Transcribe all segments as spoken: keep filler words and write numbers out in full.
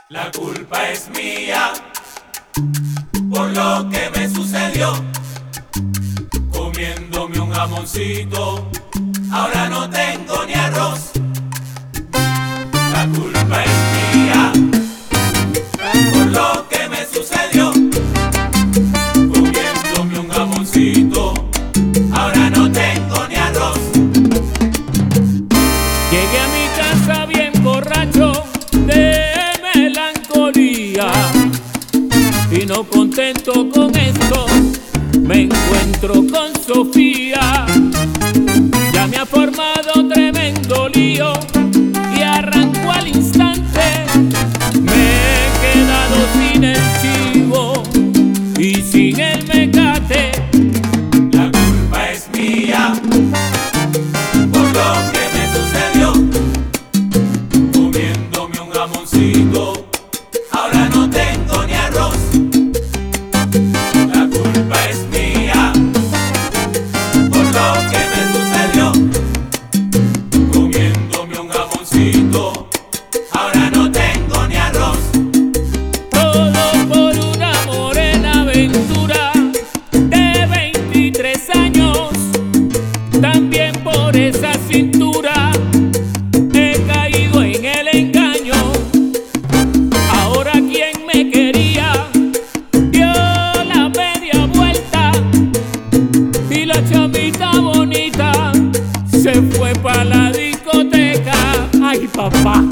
La culpa es mía por lo que me sucedió. Comiéndome un jamoncito, ahora no tengo ni arroz. La culpa es mía por lo que me sucedió. Comiéndome un jamoncito, ahora no tengo ni arroz. Llegué a mi casa bien borracho de melancolía y no contento con esto me encuentro con Sofía. Ya me ha formado tremendo lío y arrancó al instante. Me he quedado sin el chivo y sin el mecate. La culpa es mía por lo que me sucedió. Comiéndome un jamoncito, ahora no tengo ni arroz. La culpa es mía por lo que me sucedió. Comiéndome un jamoncito, ahora no tengo ni arroz. Todo por una morena aventura de veintitrés años. También por esa cintura he caído en el engaño. Ahora quien me quería dio la media vuelta y la chamita bonita se fue pa' la discoteca. Ay, papá.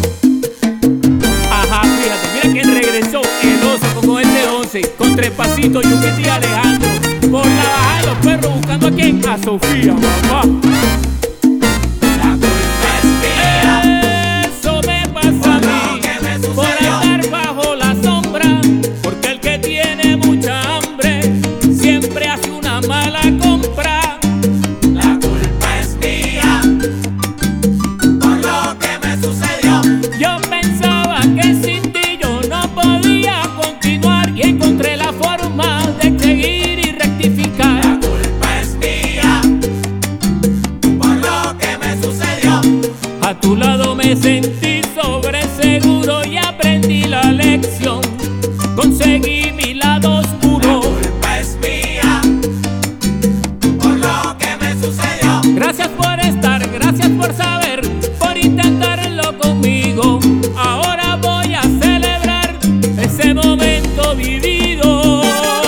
Ajá, fíjate, mira quién regresó, el oso con este once, con tres pasitos, Yuquiti y Alejandro, por la baja de los perros buscando a quién, a Sofía, mamá. La culpa es mía Eso me pasa a por lo mí, que me por sucedió. estar bajo la sombra, porque el que tiene mucha hambre siempre hace una mala compra. La culpa es mía por lo que me sucedió. Yo pensaba que sin ti yo no podía continuar y encontré la forma de seguir y rectificar. La culpa es mía por lo que me sucedió. A tu lado me sentí sobreseguro y aprendí la lección. Conseguí mi lado La oscuro. culpa es mía por lo que me sucedió. Gracias por estar, gracias por saber, por intentarlo conmigo. Ahora voy a celebrar ese momento vivido.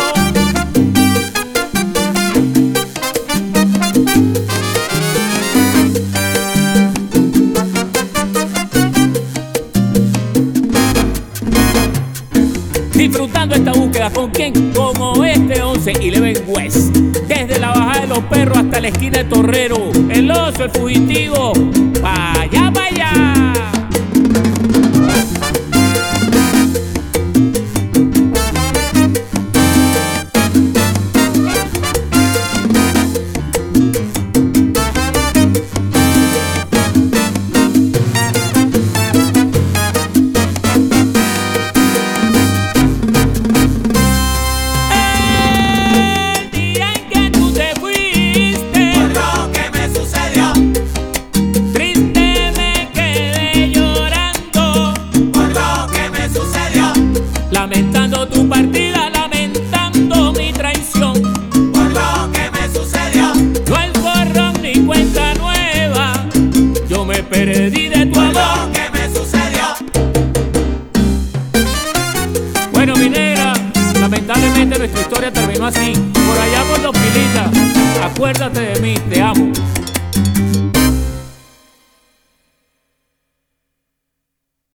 Disfrutando esta búsqueda con quien, como este once y Leven West. Desde la bajada de los perros hasta la esquina de Torrero, el oso, el fugitivo, pa' allá, pa' allá. El día en que tú te fuiste, Por lo que me sucedió. triste me quedé llorando, Por lo que me sucedió. lamentando tu partida, lamentando mi traición. Por lo que me sucedió. No hay borrón ni cuenta nueva, yo me perdí de tu Por amor. lo que me sucedió. Bueno, mi negra, lamentablemente nuestra historia terminó así. Por allá por los pilitas, acuérdate de mí, te amo.